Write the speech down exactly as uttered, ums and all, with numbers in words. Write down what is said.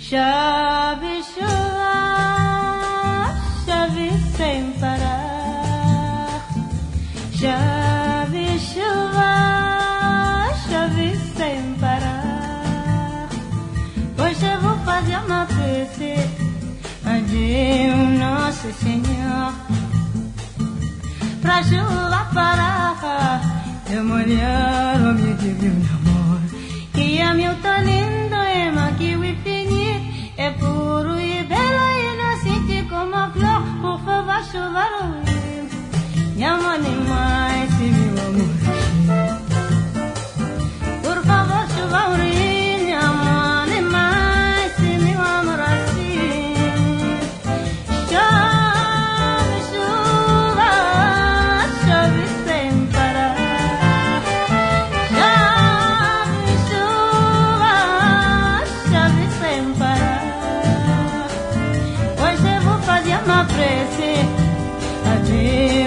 Chove chuva, chove sem parar. Chove chuva, chove sem parar. Hoje eu vou fazer uma prece a Deus Nosso Senhor, pra chuva parar, eu molhar o meu divino amor. Que é meu talento, é maquio infinito, é puro e belo e inocente como a flor. Por favor, chuva ruim, me ama demais, meu amor. Por favor, chuva ruim, me ama demais, meu amor assim. Chove chuva, chove sem parar. Chove chuva, chove sem parar. Hoje eu vou fazer uma prece a Deus